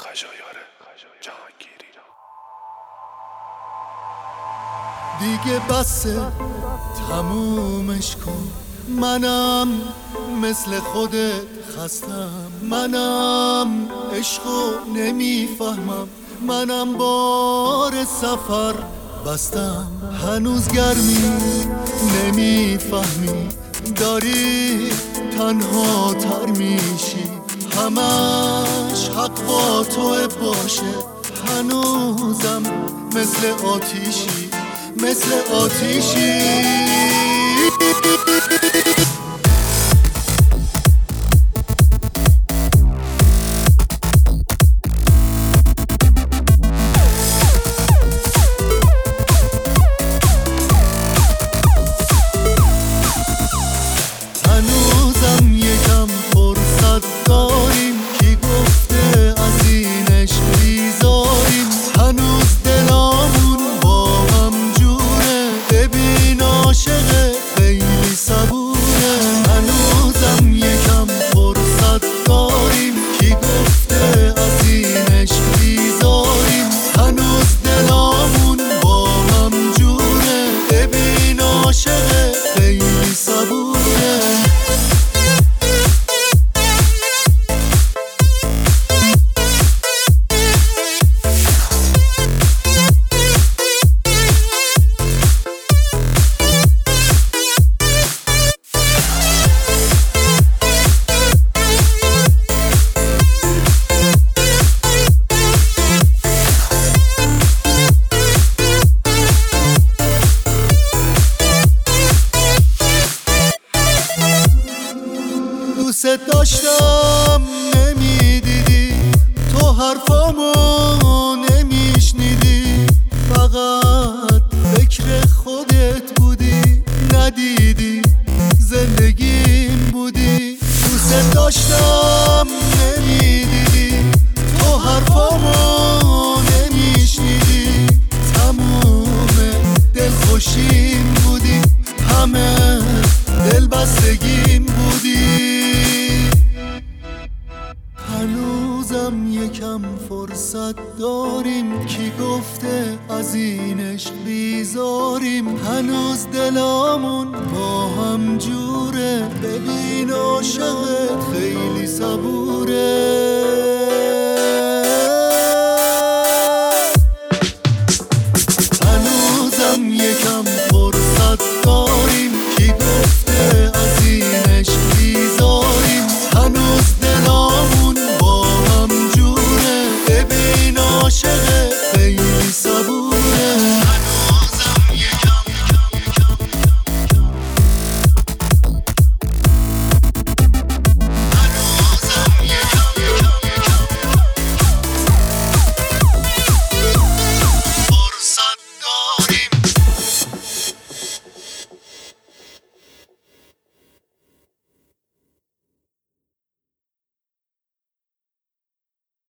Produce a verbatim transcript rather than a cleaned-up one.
خجایار جهانگیری. دیگه بسه تمومش کن، منم مثل خودت خستم، منم عشقو نمیفهمم، منم بار سفر بستم. هنوز گرمی نمیفهمی، داری تنها تر میشی، همش حق با تو باشه. هنوزم مثل آتیشی، مثل آتیشی. هنوزم یکم فرصت داریم، کی گفته از این عشق بیزاریم. هنوز دلامون با هم جوره، ببین عاشق خیلی صبوره. هنوزم یکم فرصت داریم، کی گفته از این عشق بیزاریم. هنوز دلامون با هم جوره، ببین عاشق خیلی صبوره. دوست داشتم نمیدیدی، تو حرفامو نمیشنیدی، فقط فکر خودت بودی، ندیدی زندگیم بودی. دوست داشتم نمیدیدی، تو حرفامو نمیشنیدی، تموم دلخوشیم بودی، همه دل بستگیم بودی. هنوزم یکم فرصت داریم، کی گفته از این عشق بیزاریم. هنوز دلامون با هم جوره، ببین عاشقت خیلی صبوره. هنوزم یکم فرصت داریم، کی گفته از این عشق بیزاریم. هنوز دلامون با هم جوره، ببین عاشق خیلی